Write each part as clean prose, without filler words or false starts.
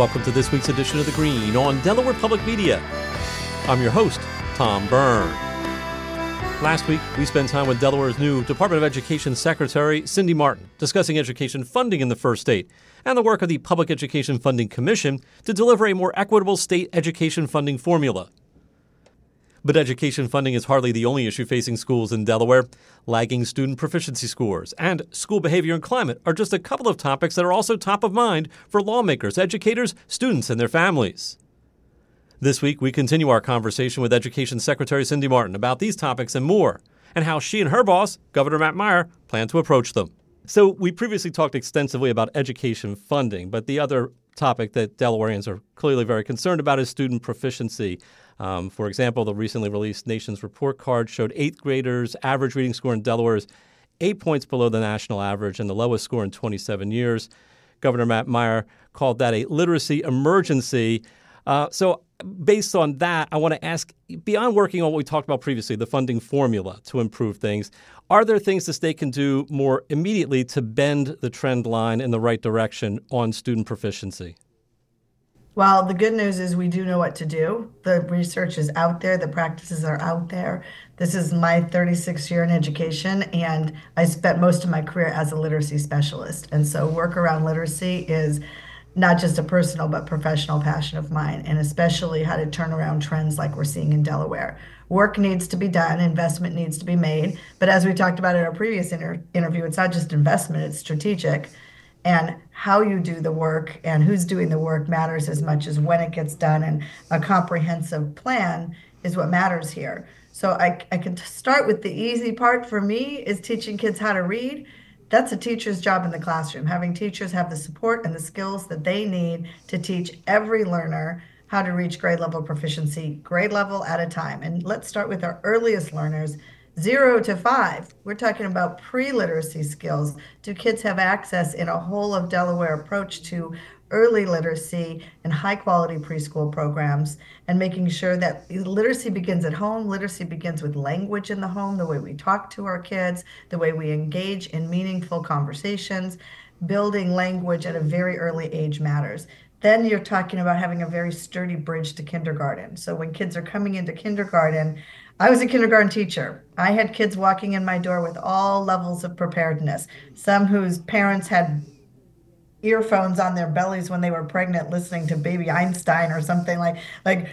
welcome to this week's edition of The Green on Delaware Public Media. I'm your host, Tom Byrne. Last week, we spent time with Delaware's new Department of Education Secretary, Cindy Martin, discussing education funding in the first state and the work of the Public Education Funding Commission to deliver a more equitable state education funding formula. But education funding is hardly the only issue facing schools in Delaware. Lagging student proficiency scores and school behavior and climate are just a couple of topics that are also top of mind for lawmakers, educators, students, and their families. This week, we continue our conversation with Education Secretary Cindy Martin about these topics and more, and how she and her boss, Governor Matt Meyer, plan to approach them. So we previously talked extensively about education funding, but the other topic that Delawareans are clearly very concerned about is student proficiency. For example, the recently released Nation's Report Card showed 8th graders' average reading score in Delaware is 8 points below the national average and the lowest score in 27 years. Governor Matt Meyer called that a literacy emergency. So based on that, I want to ask, beyond working on what we talked about previously, the funding formula to improve things, are there things the state can do more immediately to bend the trend line in the right direction on student proficiency? Well, the good news is we do know what to do. The research is out there. The practices are out there. This is my 36th year in education, and I spent most of my career as a literacy specialist. And so work around literacy is not just a personal but professional passion of mine, and especially how to turn around trends like we're seeing in Delaware. Work needs to be done, investment needs to be made. But as we talked about in our previous interview, it's not just investment, it's strategic. And how you do the work and who's doing the work matters as much as when it gets done. And a comprehensive plan is what matters here. So I can start with the easy part for me is teaching kids how to read. That's a teacher's job in the classroom, having teachers have the support and the skills that they need to teach every learner how to reach grade level proficiency, grade level at a time. And let's start with our earliest learners, 0 to 5. We're talking about pre-literacy skills. Do kids have access in a whole of Delaware approach to early literacy and high quality preschool programs, and making sure that literacy begins at home. Literacy begins with language in the home, the way we talk to our kids, the way we engage in meaningful conversations. Building language at a very early age matters. Then you're talking about having a very sturdy bridge to kindergarten. So when kids are coming into kindergarten, I was a kindergarten teacher. I had kids walking in my door with all levels of preparedness. Some whose parents had earphones on their bellies when they were pregnant listening to Baby Einstein or something like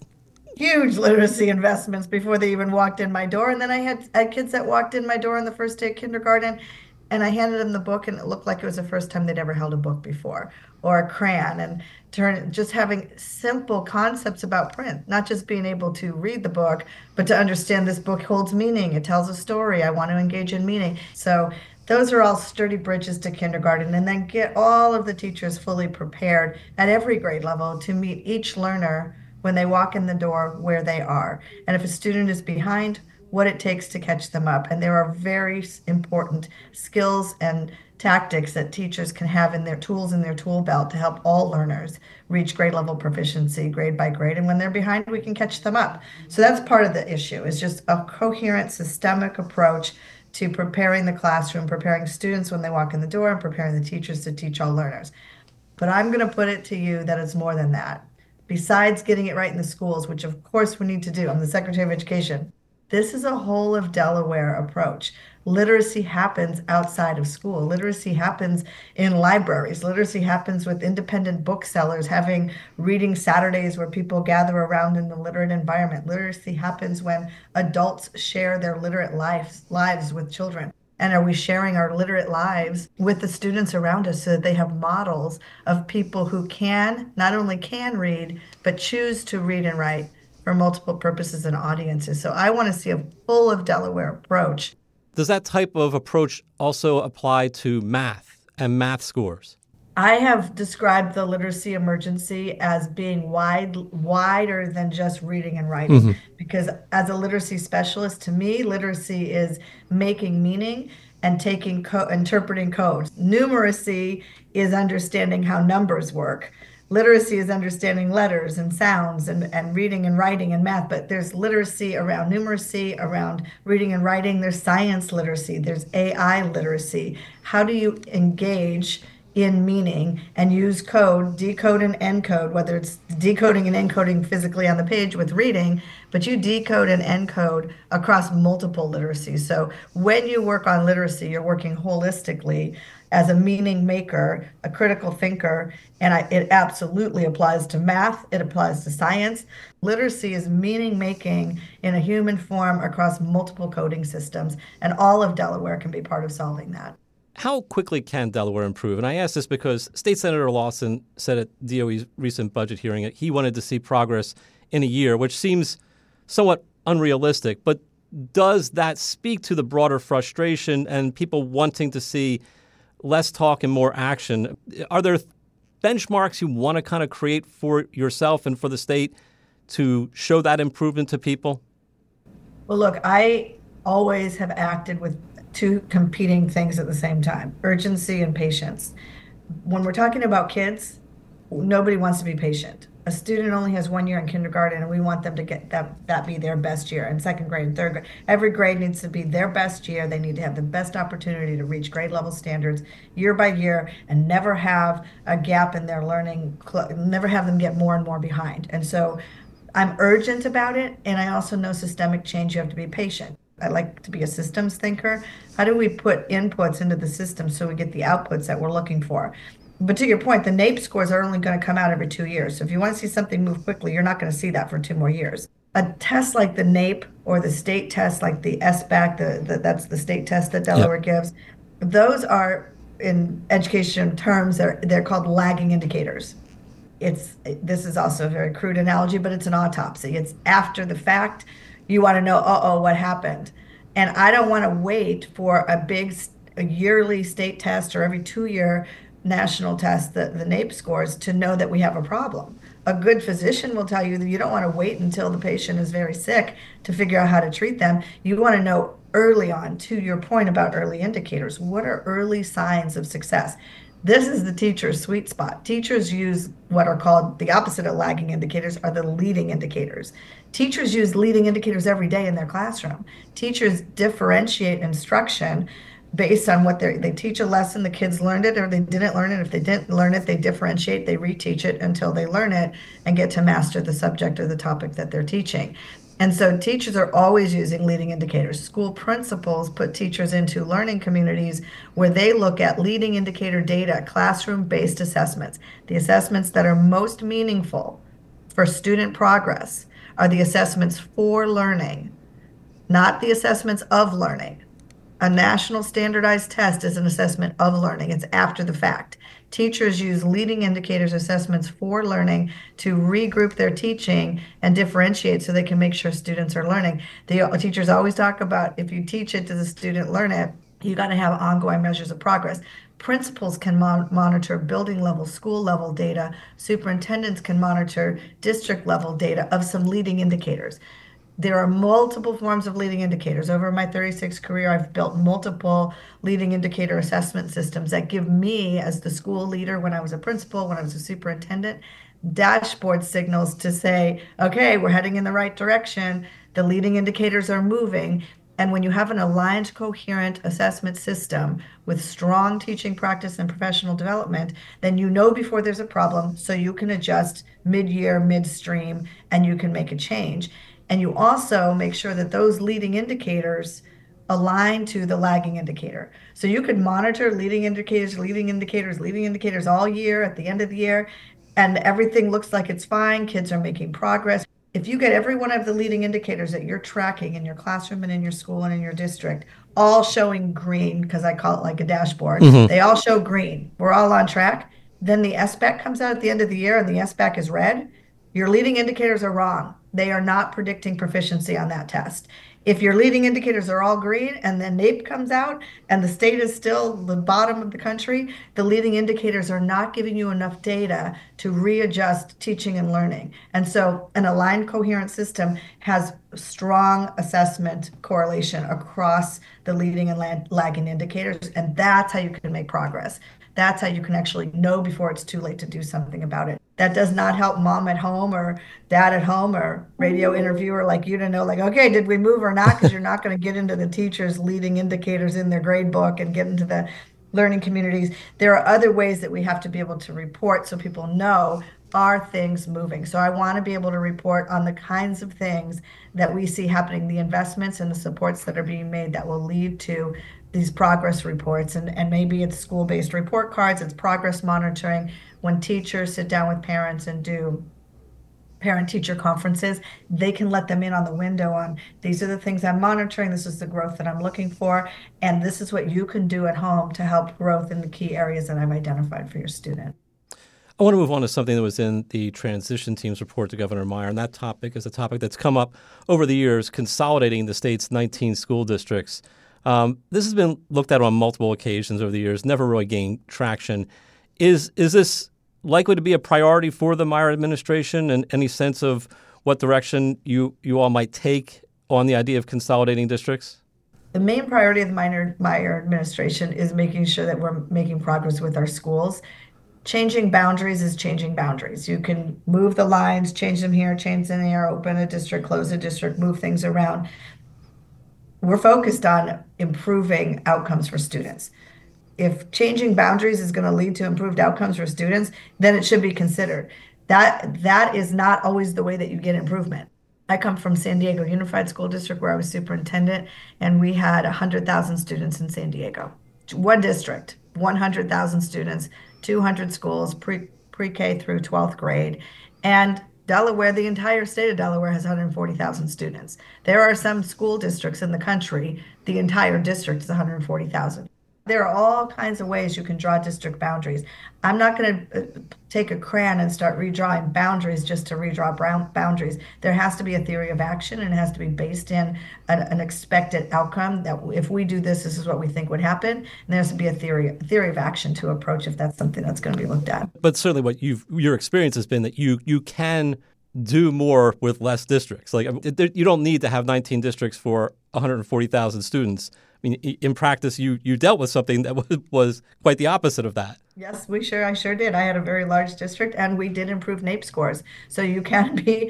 huge literacy investments before they even walked in my door. And then I had kids that walked in my door on the first day of kindergarten, and I handed them the book, and it looked like it was the first time they'd ever held a book before, or a crayon, and just having simple concepts about print, not just being able to read the book, but to understand this book holds meaning. It tells a story. I want to engage in meaning. So those are all sturdy bridges to kindergarten, and then get all of the teachers fully prepared at every grade level to meet each learner when they walk in the door where they are. And if a student is behind, what it takes to catch them up. And there are very important skills and tactics that teachers can have in their tools in their tool belt to help all learners reach grade level proficiency grade by grade. And when they're behind, we can catch them up. So that's part of the issue, is just a coherent, systemic approach to preparing the classroom, preparing students when they walk in the door, and preparing the teachers to teach all learners. But I'm going to put it to you that it's more than that. Besides getting it right in the schools, which of course we need to do, I'm the Secretary of Education, this is a whole of Delaware approach. Literacy happens outside of school. Literacy happens in libraries. Literacy happens with independent booksellers having reading Saturdays where people gather around in the literate environment. Literacy happens when adults share their literate lives with children. And are we sharing our literate lives with the students around us so that they have models of people who not only can read, but choose to read and write for multiple purposes and audiences. So I want to see a full of Delaware approach. Does that type of approach also apply to math and math scores? I have described the literacy emergency as being wider than just reading and writing, because as a literacy specialist, to me, literacy is making meaning and interpreting code. Numeracy is understanding how numbers work. Literacy is understanding letters and sounds and reading and writing and math, but there's literacy around numeracy, around reading and writing. There's science literacy, there's AI literacy. How do you engage in meaning and use code, decode and encode, whether it's decoding and encoding physically on the page with reading, but you decode and encode across multiple literacies. So when you work on literacy, you're working holistically as a meaning maker, a critical thinker, and it absolutely applies to math, it applies to science. Literacy is meaning making in a human form across multiple coding systems, and all of Delaware can be part of solving that. How quickly can Delaware improve? And I ask this because State Senator Lawson said at DOE's recent budget hearing that he wanted to see progress in a year, which seems somewhat unrealistic. But does that speak to the broader frustration and people wanting to see less talk and more action? Are there benchmarks you want to kind of create for yourself and for the state to show that improvement to people? Well, look, I always have acted with two competing things at the same time: urgency and patience. When we're talking about kids, nobody wants to be patient. A student only has 1 year in kindergarten, and we want them to get that be their best year. In second grade and third grade, every grade needs to be their best year. They need to have the best opportunity to reach grade level standards year by year and never have a gap in their learning, never have them get more and more behind. And so I'm urgent about it, and I also know systemic change, you have to be patient. I like to be a systems thinker. How do we put inputs into the system so we get the outputs that we're looking for? But to your point, the NAEP scores are only going to come out every 2 years. So if you want to see something move quickly, you're not going to see that for 2 more years. A test like the NAEP or the state test like the SBAC, that's the state test that Delaware gives, those are, in education terms, they're called lagging indicators. This is also a very crude analogy, but it's an autopsy. It's after the fact. You want to know, what happened? And I don't want to wait for a yearly state test or every 2-year national test, the NAEP scores, to know that we have a problem. A good physician will tell you that you don't want to wait until the patient is very sick to figure out how to treat them. You want to know early on, to your point about early indicators. What are early signs of success? This is the teacher's sweet spot. Teachers use what are called the opposite of lagging indicators, are the leading indicators. Teachers use leading indicators every day in their classroom. Teachers differentiate instruction based on what they teach a lesson, the kids learned it or they didn't learn it. If they didn't learn it, they differentiate, they reteach it until they learn it and get to master the subject or the topic that they're teaching. And so teachers are always using leading indicators. School principals put teachers into learning communities where they look at leading indicator data, classroom-based assessments. The assessments that are most meaningful for student progress are the assessments for learning, not the assessments of learning. A national standardized test is an assessment of learning. It's after the fact. Teachers use leading indicators assessments for learning to regroup their teaching and differentiate so they can make sure students are learning. The teachers always talk about, if you teach it, does the student learn it? You got to have ongoing measures of progress. Principals can monitor building level, school level data. Superintendents can monitor district level data of some leading indicators. There are multiple forms of leading indicators. Over my 36 career, I've built multiple leading indicator assessment systems that give me, as the school leader when I was a principal, when I was a superintendent, dashboard signals to say, okay, we're heading in the right direction. The leading indicators are moving. And when you have an aligned, coherent assessment system with strong teaching practice and professional development, then you know before there's a problem, so you can adjust mid-year, midstream, and you can make a change. And you also make sure that those leading indicators align to the lagging indicator. So you could monitor leading indicators all year at the end of the year, and everything looks like it's fine. Kids are making progress. If you get every one of the leading indicators that you're tracking in your classroom and in your school and in your district, all showing green, because I call it like a dashboard, they all show green. We're all on track. Then the SBAC comes out at the end of the year and the SBAC is red. Your leading indicators are wrong. They are not predicting proficiency on that test. If your leading indicators are all green and then NAEP comes out and the state is still the bottom of the country, the leading indicators are not giving you enough data to readjust teaching and learning. And so an aligned, coherent system has strong assessment correlation across the leading and lagging indicators, and that's how you can make progress. That's how you can actually know before it's too late to do something about it. That does not help mom at home or dad at home or radio interviewer like you to know, like, okay, did we move or not? Because you're not going to get into the teacher's leading indicators in their grade book and get into learning communities. There are other ways that we have to be able to report so people know, are things moving. So I want to be able to report on the kinds of things that we see happening, the investments and the supports that are being made that will lead to these progress reports. And maybe it's school-based report cards, it's progress monitoring. When teachers sit down with parents and do parent-teacher conferences, they can let them in on the window on, these are the things I'm monitoring, this is the growth that I'm looking for, and this is what you can do at home to help growth in the key areas that I've identified for your student. I want to move on to something that was in the transition team's report to Governor Meyer, and that topic is a topic that's come up over the years, consolidating the state's 19 school districts. This has been looked at on multiple occasions over the years, never really gained traction. Is this likely to be a priority for the Meyer administration, and any sense of what direction you all might take on the idea of consolidating districts? The main priority of the Meyer administration is making sure that we're making progress with our schools. Changing boundaries is changing boundaries. You can move the lines, change them here, change them there, open a district, close a district, move things around. We're focused on improving outcomes for students. If changing boundaries is going to lead to improved outcomes for students, then it should be considered. That is not always the way that you get improvement. I come from San Diego Unified School District, where I was superintendent, and we had 100,000 students in San Diego. One district, 100,000 students, 200 schools, pre-K through 12th grade. And Delaware, the entire state of Delaware, has 140,000 students. There are some school districts in the country, the entire district is 140,000. There are all kinds of ways you can draw district boundaries. I'm not going to take a crayon and start redrawing boundaries just to redraw boundaries. There has to be a theory of action, and it has to be based in an expected outcome, that if we do this, this is what we think would happen. And there has to be a theory of action to approach if that's something that's going to be looked at. But certainly what your experience has been that you can do more with less districts. Like, you don't need to have 19 districts for 140,000 students. I mean, in practice, you dealt with something that was quite the opposite of that. Yes, I sure did. I had a very large district, and we did improve NAEP scores. So you can be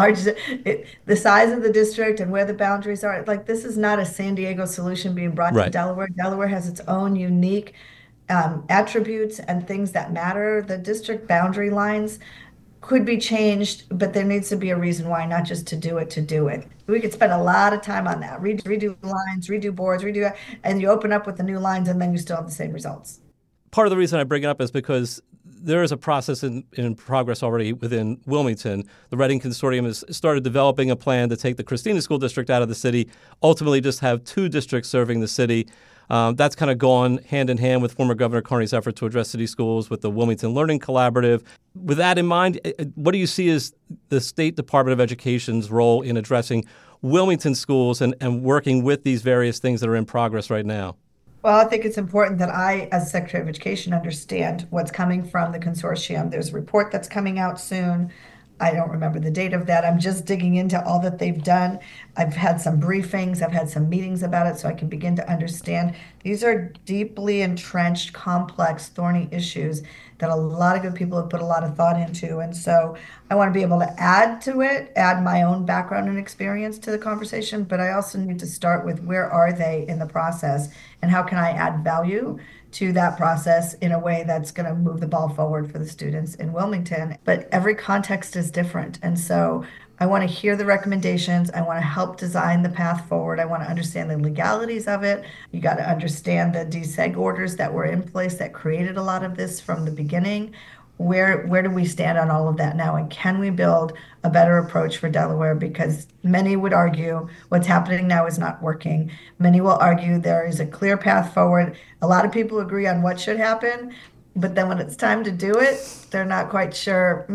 the size of the district and where the boundaries are. Like, this is not a San Diego solution being brought to Delaware. Delaware has its own unique attributes and things that matter. The district boundary lines could be changed, but there needs to be a reason why, not just to do it. We could spend a lot of time on that. Redo lines, redo boards, and you open up with the new lines, and then you still have the same results. Part of the reason I bring it up is because there is a process in progress already within Wilmington. The Reading Consortium has started developing a plan to take the Christina School District out of the city, ultimately just have 2 districts serving the city. That's kind of gone hand in hand with former Governor Carney's effort to address city schools with the Wilmington Learning Collaborative. With that in mind, what do you see as the State Department of Education's role in addressing Wilmington schools and working with these various things that are in progress right now? Well, I think it's important that I, as Secretary of Education, understand what's coming from the consortium. There's a report that's coming out soon. I don't remember the date of that. I'm just digging into all that they've done. I've had some briefings. I've had some meetings about it so I can begin to understand. These are deeply entrenched, complex, thorny issues that a lot of good people have put a lot of thought into. And so I want to be able to add to it, add my own background and experience to the conversation, but I also need to start with where are they in the process and how can I add value to that process in a way that's going to move the ball forward for the students in Wilmington. But every context is different. And so I want to hear the recommendations. I want to help design the path forward. I want to understand the legalities of it. You got to understand the DSEG orders that were in place that created a lot of this from the beginning. Where do we stand on all of that now? And can we build a better approach for Delaware? Because many would argue what's happening now is not working. Many will argue there is a clear path forward. A lot of people agree on what should happen, but then when it's time to do it, they're not quite sure.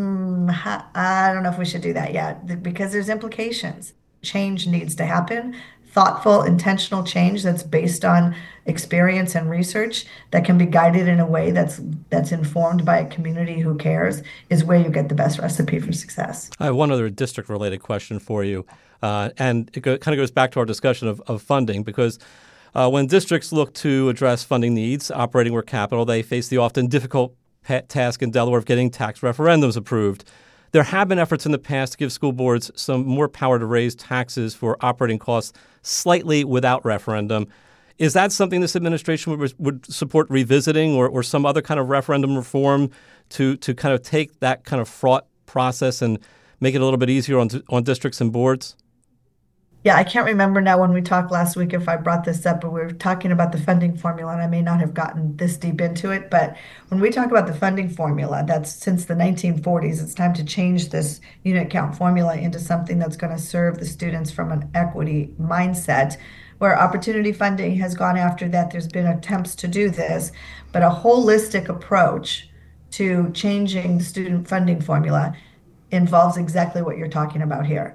I don't know if we should do that yet, because there's implications. Change needs to happen. Thoughtful, intentional change that's based on experience and research that can be guided in a way that's informed by a community who cares is where you get the best recipe for success. I have one other district-related question for you, and it kind of goes back to our discussion of funding, because when districts look to address funding needs, operating where capital, they face the often difficult task in Delaware of getting tax referendums approved. There have been efforts in the past to give school boards some more power to raise taxes for operating costs slightly without referendum. Is that something this administration would support revisiting, or some other kind of referendum reform to kind of take that kind of fraught process and make it a little bit easier on districts and boards? Yeah, I can't remember now when we talked last week if I brought this up, but we were talking about the funding formula, and I may not have gotten this deep into it. But when we talk about the funding formula, that's since the 1940s, it's time to change this unit count formula into something that's going to serve the students from an equity mindset, where opportunity funding has gone after that. There's been attempts to do this, but a holistic approach to changing the student funding formula involves exactly what you're talking about here.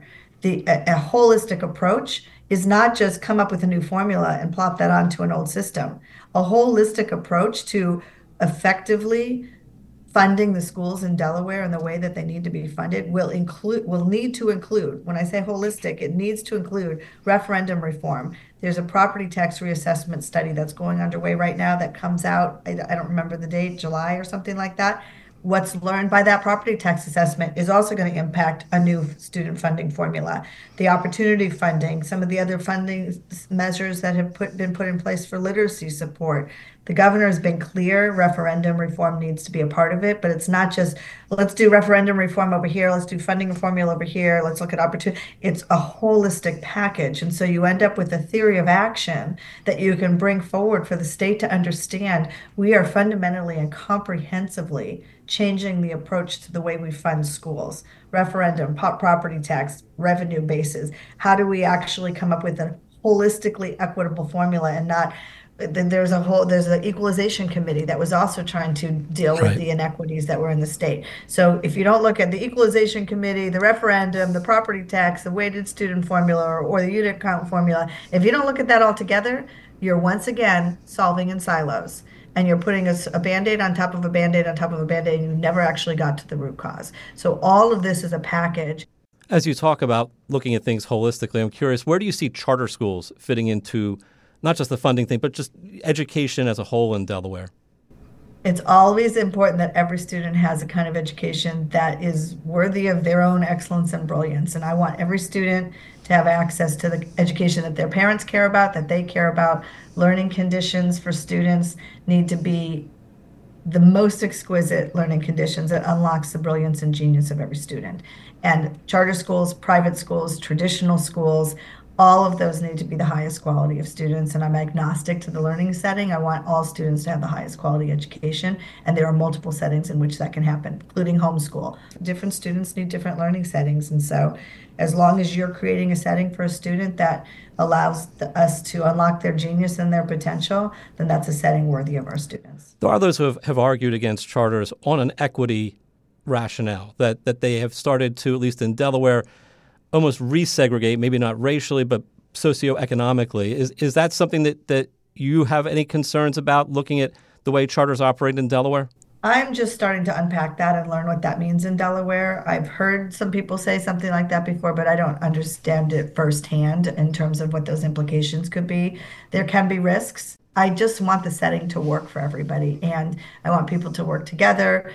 A holistic approach is not just come up with a new formula and plop that onto an old system. A holistic approach to effectively funding the schools in Delaware in the way that they need to be funded will need to include, when I say holistic, it needs to include referendum reform. There's a property tax reassessment study that's going underway right now that comes out, I don't remember the date, July or something like that. What's learned by that property tax assessment is also going to impact a new student funding formula. The opportunity funding, some of the other funding measures that have been put in place for literacy support. The governor has been clear referendum reform needs to be a part of it, but it's not just let's do referendum reform over here, let's do funding formula over here, let's look at opportunity. It's a holistic package. And so you end up with a theory of action that you can bring forward for the state to understand we are fundamentally and comprehensively changing the approach to the way we fund schools, referendum, property tax, revenue bases. How do we actually come up with a holistically equitable formula and not there's an equalization committee that was also trying to deal with the inequities that were in the state. So if you don't look at the equalization committee, the referendum, the property tax, the weighted student formula, or the unit count formula, if you don't look at that all together, you're once again solving in silos. And you're putting a Band-Aid on top of a Band-Aid on top of a Band-Aid, and you never actually got to the root cause. So all of this is a package. As you talk about looking at things holistically, I'm curious, where do you see charter schools fitting into not just the funding thing, but just education as a whole in Delaware? It's always important that every student has a kind of education that is worthy of their own excellence and brilliance. And I want every student to have access to the education that their parents care about, that they care about. Learning conditions for students need to be the most exquisite learning conditions that unlocks the brilliance and genius of every student. And charter schools, private schools, traditional schools, all of those need to be the highest quality of students, and I'm agnostic to the learning setting. I want all students to have the highest quality education, and there are multiple settings in which that can happen, including homeschool. Different students need different learning settings, and so as long as you're creating a setting for a student that allows us to unlock their genius and their potential, then that's a setting worthy of our students. There are those who have argued against charters on an equity rationale, that they have started to, at least in Delaware, almost resegregate, maybe not racially, but socioeconomically. Is that something that you have any concerns about, looking at the way charters operate in Delaware? I'm just starting to unpack that and learn what that means in Delaware. I've heard some people say something like that before, but I don't understand it firsthand in terms of what those implications could be. There can be risks. I just want the setting to work for everybody, and I want people to work together.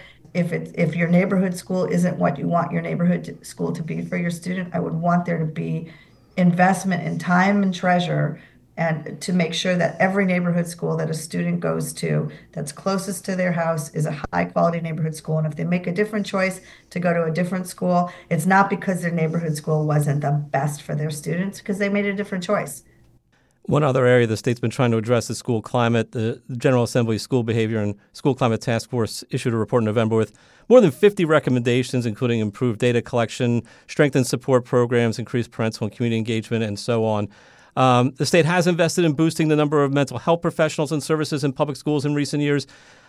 If your neighborhood school isn't what you want your neighborhood school to be for your student, I would want there to be investment in time and treasure, and to make sure that every neighborhood school that a student goes to that's closest to their house is a high quality neighborhood school. And if they make a different choice to go to a different school, it's not because their neighborhood school wasn't the best for their students, because they made a different choice. One other area the state's been trying to address is school climate. The General Assembly School Behavior and School Climate Task Force issued a report in November with more than 50 recommendations, including improved data collection, strengthened support programs, increased parental and community engagement, and so on. The state has invested in boosting the number of mental health professionals and services in public schools in recent years.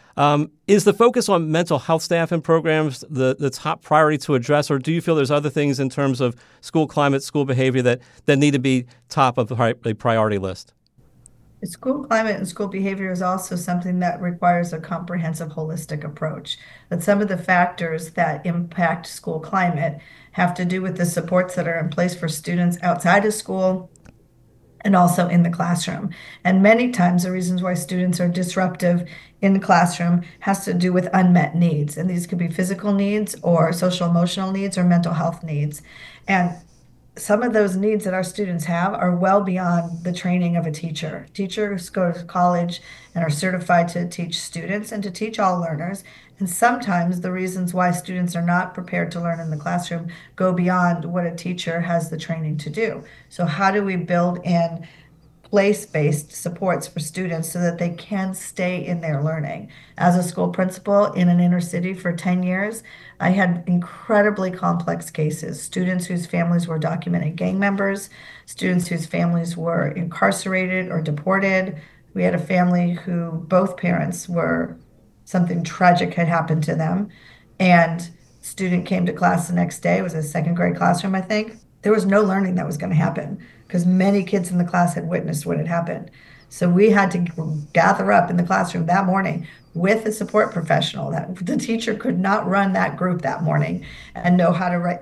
Is the focus on mental health staff and programs the top priority to address, or do you feel there's other things in terms of school climate, school behavior that need to be top of the priority list? School climate and school behavior is also something that requires a comprehensive, holistic approach. But some of the factors that impact school climate have to do with the supports that are in place for students outside of school and also in the classroom. And many times the reasons why students are disruptive in the classroom has to do with unmet needs. And these could be physical needs or social emotional needs or mental health needs. And some of those needs that our students have are well beyond the training of a teacher. Teachers go to college and are certified to teach students and to teach all learners. And sometimes the reasons why students are not prepared to learn in the classroom go beyond what a teacher has the training to do. So, how do we build in place-based supports for students so that they can stay in their learning? As a school principal in an inner city for 10 years, I had incredibly complex cases, students whose families were documented gang members, students whose families were incarcerated or deported. We had a family who both parents were, something tragic had happened to them, and student came to class the next day. It was a second grade classroom, I think. There was no learning that was going to happen because many kids in the class had witnessed what had happened. So we had to gather up in the classroom that morning with a support professional. That the teacher could not run that group that morning and know how to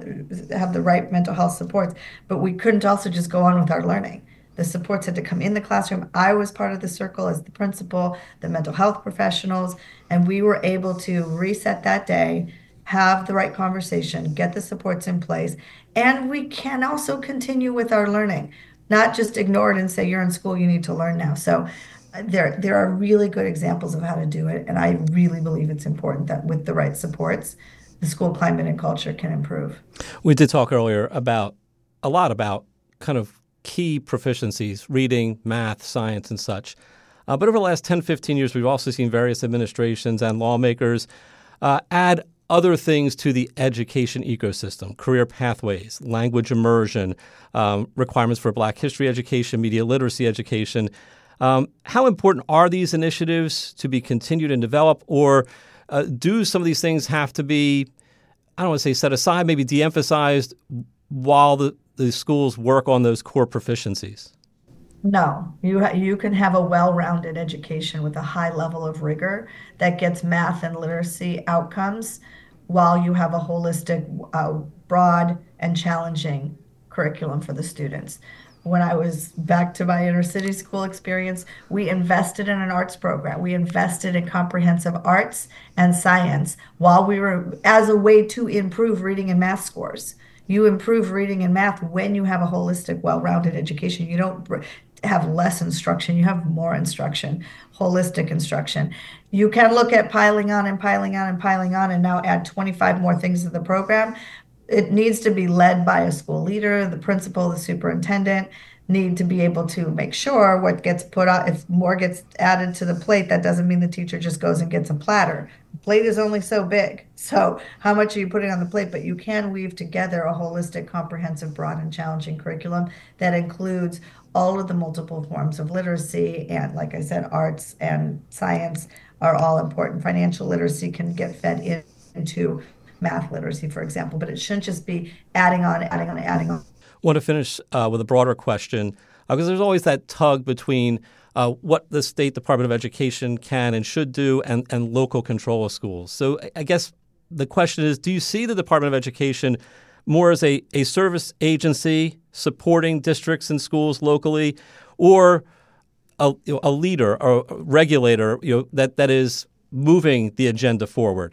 have the right mental health supports. But we couldn't also just go on with our learning. The supports had to come in the classroom. I was part of the circle as the principal, the mental health professionals, and we were able to reset that day, have the right conversation, get the supports in place, and we can also continue with our learning, not just ignore it and say, you're in school, you need to learn now. So there are really good examples of how to do it, and I really believe it's important that with the right supports, the school climate and culture can improve. We did talk earlier about a lot about kind of key proficiencies, reading, math, science, and such. But over the last 10, 15 years, we've also seen various administrations and lawmakers add other things to the education ecosystem: career pathways, language immersion, requirements for Black history education, media literacy education. How important are these initiatives to be continued and developed, or do some of these things have to be, I don't want to say set aside, maybe de-emphasized while the schools work on those core proficiencies? No, you can have a well-rounded education with a high level of rigor that gets math and literacy outcomes while you have a holistic, broad, and challenging curriculum for the students. When I was back to my inner city school experience, we invested in an arts program. We invested in comprehensive arts and science while we were, as a way to improve reading and math scores. You improve reading and math when you have a holistic, well-rounded education. You don't have less instruction, you have more instruction, holistic instruction. You can look at piling on and piling on and piling on and now add 25 more things to the program. It needs to be led by a school leader, the principal, the superintendent need to be able to make sure what gets put out. If more gets added to the plate, that doesn't mean the teacher just goes and gets a platter. The plate is only so big. So how much are you putting on the plate? But you can weave together a holistic, comprehensive, broad, and challenging curriculum that includes all of the multiple forms of literacy. And like I said, arts and science are all important. Financial literacy can get fed into math literacy, for example, but it shouldn't just be adding on, adding on, adding on. I want to finish with a broader question, because there's always that tug between what the State Department of Education can and should do and local control of schools. So I guess the question is, do you see the Department of Education more as a service agency supporting districts and schools locally, or a leader or a regulator that is moving the agenda forward?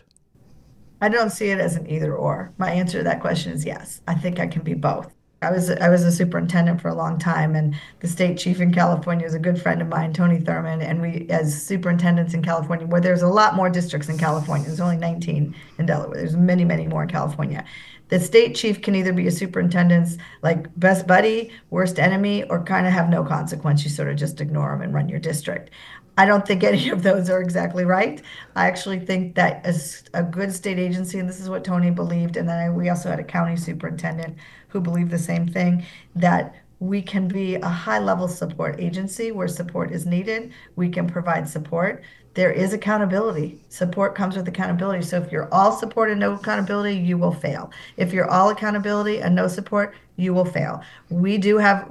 I don't see it as an either or. My answer to that question is yes. I think I can be both. I was a superintendent for a long time, and the state chief in California is a good friend of mine, Tony Thurman, and we, as superintendents in California, where there's a lot more districts in California, there's only 19 in Delaware, there's many, many more in California. The state chief can either be a superintendent's like best buddy, worst enemy, or kind of have no consequence. You sort of just ignore them and run your district. I don't think any of those are exactly right. I actually think that as a good state agency, and this is what Tony believed, and then we also had a county superintendent who believed the same thing, that we can be a high-level support agency where support is needed. We can provide support. There is accountability. Support comes with accountability. So if you're all support and no accountability, you will fail. If you're all accountability and no support, you will fail. We do have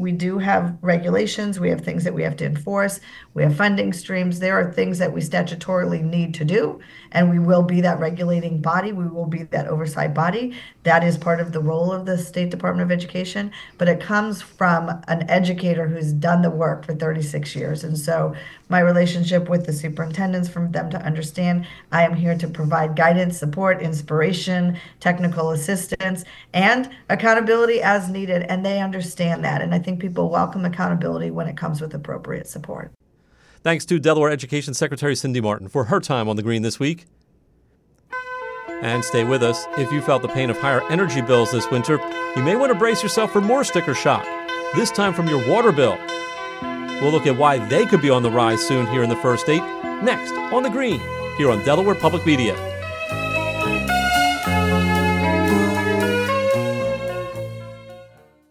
regulations. We have things that we have to enforce. We have funding streams. There are things that we statutorily need to do, and we will be that regulating body. We will be that oversight body. That is part of the role of the State Department of Education, but it comes from an educator who's done the work for 36 years. And so my relationship with the superintendents for them to understand I am here to provide guidance, support, inspiration, technical assistance, and accountability as needed. And they understand that. And I think people welcome accountability when it comes with appropriate support. Thanks to Delaware Education Secretary Cindy Martin for her time on the Green this week. And stay with us. If you felt the pain of higher energy bills this winter, you may want to brace yourself for more sticker shock, this time from your water bill. We'll look at why they could be on the rise soon here in the First State, next on The Green, here on Delaware Public Media.